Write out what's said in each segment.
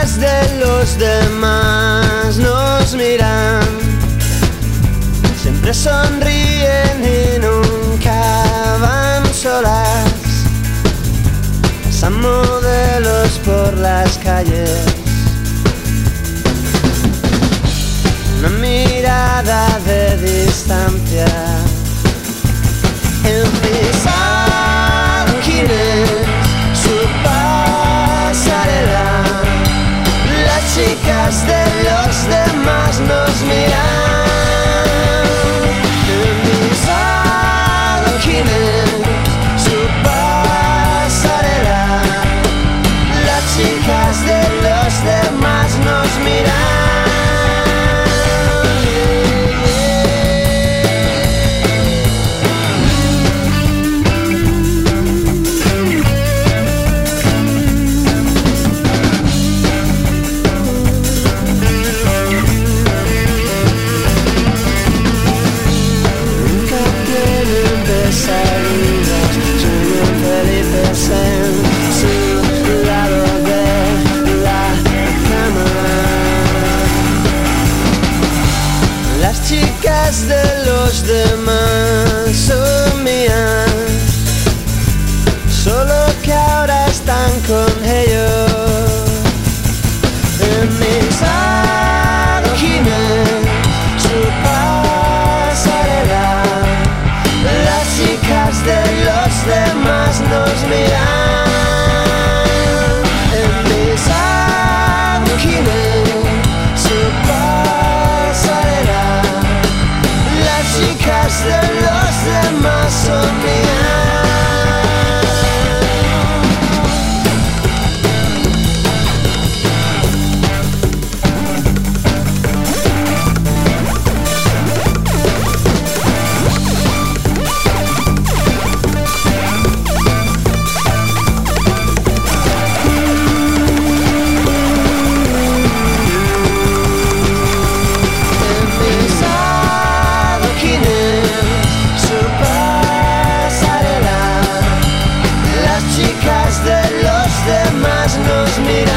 chicas de los demás nos miran, siempre sonríen y nunca van solas. Pasan modelos por las calles, una mirada de distancia. En mis adoquines, su pasarela, las chicas de los demás nos miran. En mis adoquines, su pasarela, las chicas de los demás nos miran. De los demás son mías, solo que ahora están con ellos. En mis adoquines, su pasarela, las chicas de los demás nos miran. En mis adoquines, su pasarela, las chicas de los demás son mías. Nos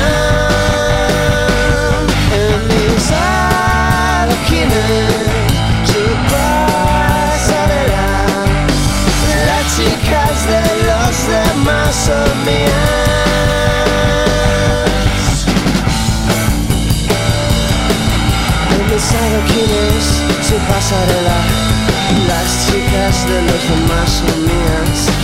miran. En mis adoquines, su pasarela, las chicas de los demás son mías. En mis adoquines, su pasarela, las chicas de los demás son mías.